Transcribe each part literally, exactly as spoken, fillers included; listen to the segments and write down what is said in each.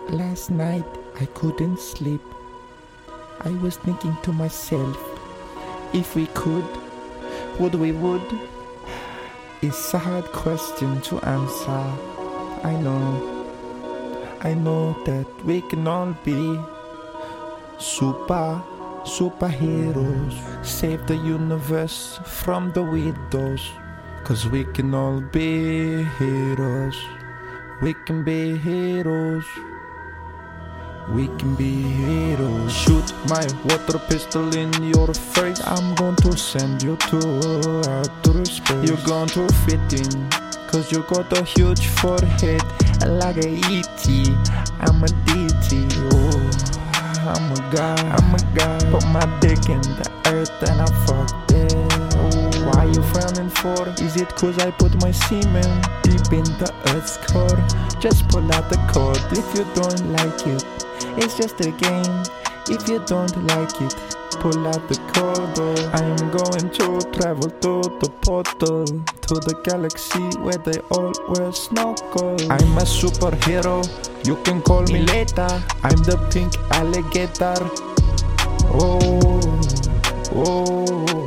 Last night I couldn't sleep. I was thinking to myself, if we could, would we would? It's a hard question to answer. I know, I know that we can all be super, superheroes. Save the universe from the widows. Cause we can all be heroes. We can be heroes. We can be heroes. Shoot my water pistol in your face. I'm going to send you to outer space. You're going to fit in, cause you got a huge forehead like a E T. I'm a D T. Oh, I'm a guy, I'm a guy. Put my dick in the earth and I fucked it. Oh, why you frowning for? Is it cause I put my semen deep in the earth's core? Just pull out the cord if you don't like it. It's just a game. If you don't like it, pull out the cord. I'm going to travel to the portal, to the galaxy where they all wear snorkel. I'm a superhero, you can call me later. I'm the pink alligator. Oh, oh,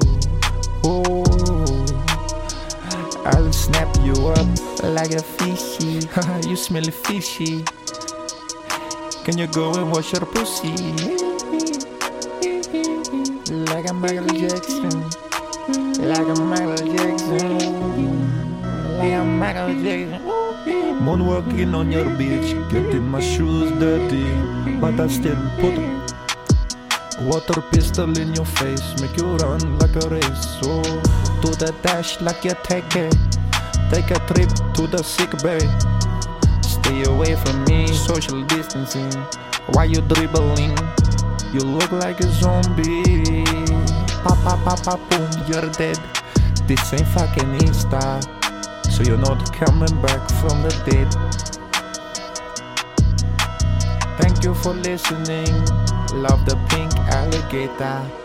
oh. I'll snap you up like a fishy. Haha, you smell fishy. Can you go and wash your pussy? Like a Michael Jackson. Like a Michael Jackson. Like a Michael Jackson. Moonwalking on your beach, getting my shoes dirty, but I still put a water pistol in your face, make you run like a race. So to the dash like you take it. Take a trip to the sick bay. Stay away from me, social distancing. Why you dribbling? You look like a zombie. Pa pa pa pa boom, you're dead. This ain't fucking Insta, so you're not coming back from the dead. Thank you for listening. Love the pink alligator.